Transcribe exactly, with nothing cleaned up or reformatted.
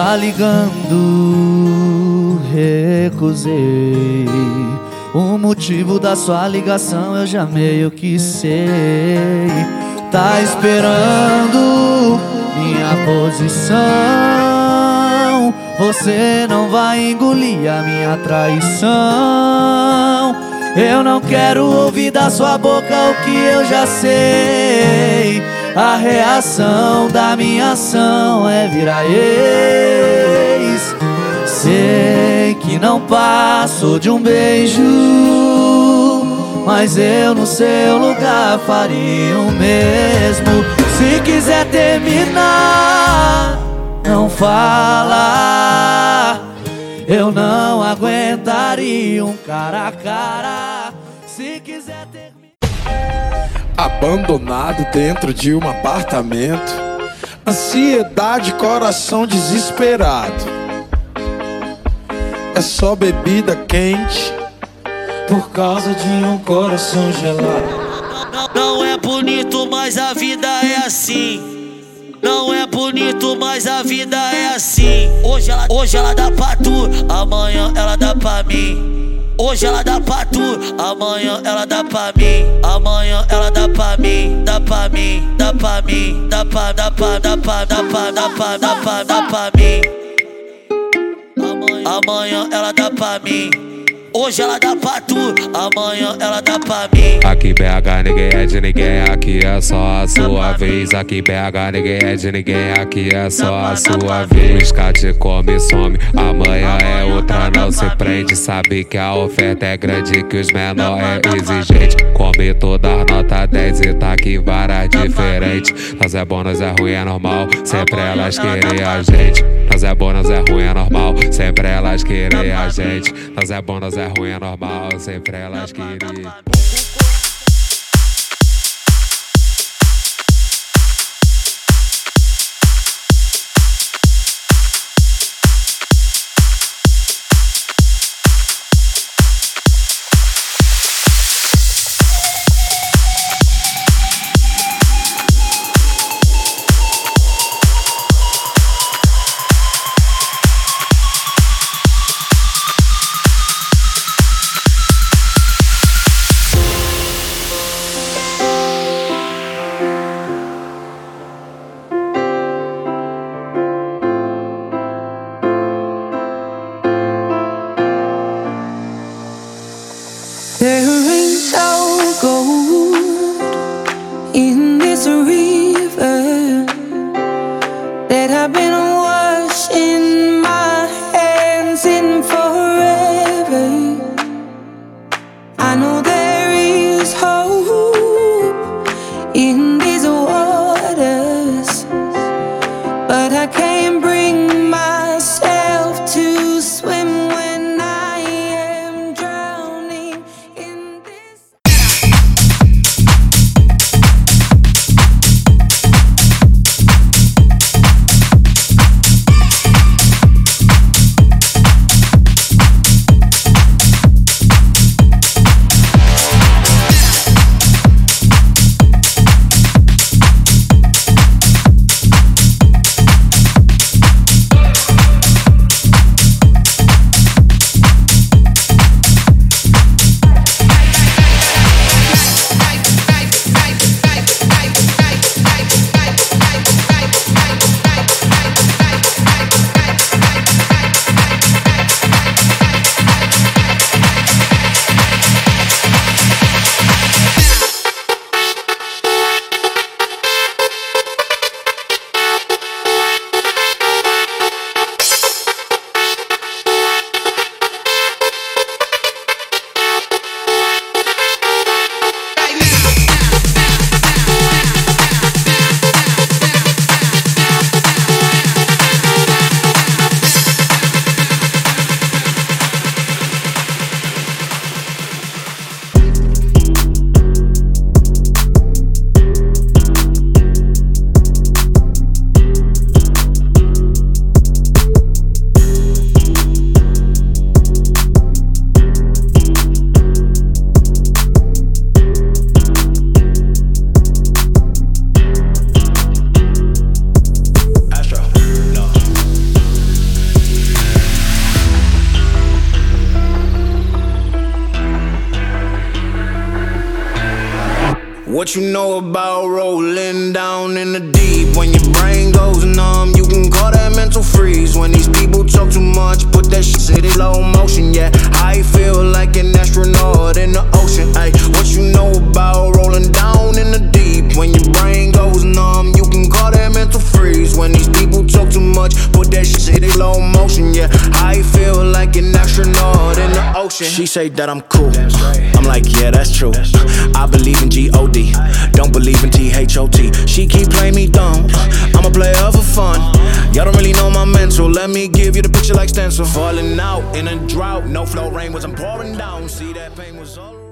tá ligando, recusei. O motivo da sua ligação eu já meio que sei. Tá esperando minha posição. Você não vai engolir a minha traição. Eu não quero ouvir da sua boca o que eu já sei. A reação da minha ação é virar ex. Sei que não passo de um beijo, mas eu no seu lugar faria o mesmo. Se quiser terminar, não fala. Eu não aguentaria um cara a cara. Se quiser terminar. Abandonado dentro de um apartamento, ansiedade, coração desesperado. É só bebida quente por causa de um coração gelado. Não é bonito, mas a vida é assim. Não é bonito, mas a vida é assim. Hoje ela, hoje ela dá pra tu, amanhã ela dá pra mim. Hoje ela dá pra tu, amanhã ela dá pra mim. Amanhã ela dá pra mim, dá pra mim, dá pra mim, dá pra, dá pra, dá pra, dá pra, dá pra, dá pra, dá pra mim. Amanhã ela dá pra mim. Hoje ela dá pra tu, amanhã ela dá pra mim. Aqui B H ninguém é de ninguém, aqui é só a sua vez. Aqui B H ninguém é de ninguém, aqui é só a sua vez. Cate come, some, amanhã é outra, não se prende. Sabe que a oferta é grande, que os menor é exigente. Come todas nota dez e tá aqui várias diferentes. Nós é bom, nós é ruim, é normal, sempre elas querem a gente. Nós é bom, nós é ruim, é normal, sempre elas querem a gente. Nós é bom, nós é ruim, é normal, sempre elas queriam. what you know about rolling down in the deep? When your brain goes numb, you can call that mental freeze. When these people talk too much, put that shit in slow motion. Yeah, I feel like an astronaut in the ocean. Ay, what you know about rolling down in the deep? When your brain goes numb, you can call that mental freeze. When these people talk too much, put that shit in slow motion. Yeah, I feel like an astronaut in the ocean. She say that I'm cool, I'm like, yeah, that's true. I believe in G O D, don't believe in T H O T. She keep playing me dumb, I'm a player for fun. Y'all don't really know my mental, let me give you the picture like stencil. Falling out in a drought, no flow rain wasn't pouring down. See that pain was all around.